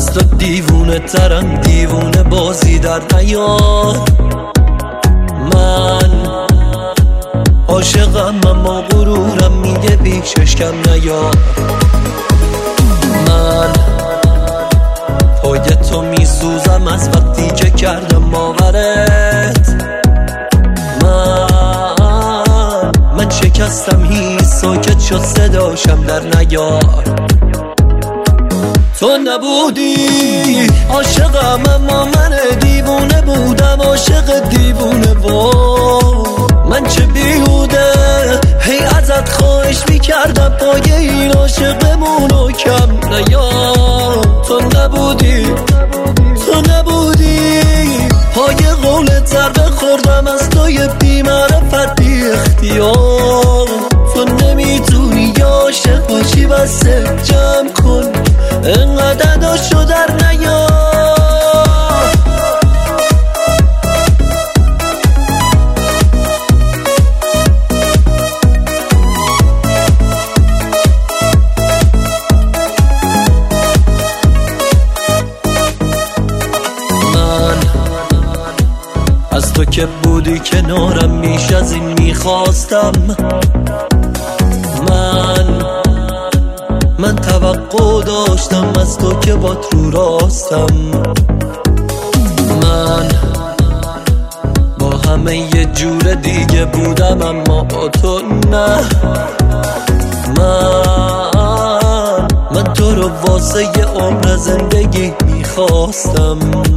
از تو دیوونه ترم، دیوونه بازی در نیار. من عاشقم اما غرورم میگه پیشش کم نیار. من پای تو میسوزم از وقتی که کردم باورت. من شکستم هیچ ساکت شد صداشم در نیار. تو نبودی عاشقم اما من دیوونه بودم، عاشق دیوونه و من چه بیهوده هی ازت خواهش میکردم پای این عاشقمونو کم نیار. تو نبودی پای قولت ضربه خوردم از توی بی معرفت بی اختیار. تو نمیتونی عاشق باشی بسه جمع کن انقدر داشو در نیار. از تو که بودی کنارم میش از این میخواستم. من توقع داشتم از تو که با تو راستم. من با همه یه جور دیگه بودم اما با تو نه. من تو رو واسه یه عمر زندگی میخواستم.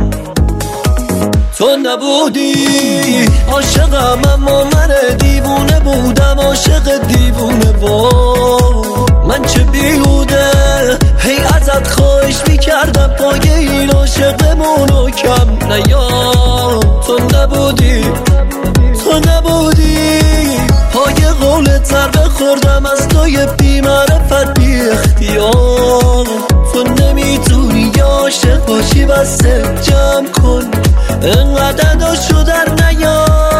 تو نبودی عاشقم اما من دیوونه بودم، عاشق دیوونه و من چه بیهوده هی ازت خواهش میکردم پای این عاشقمونو کم نیار. تو نبودی پای قولت ضربه خوردم از توی بی معرفت بی اختیار. تو نمیتونی عاشق باشی بسه جمع کن انقدر داشو در نیار.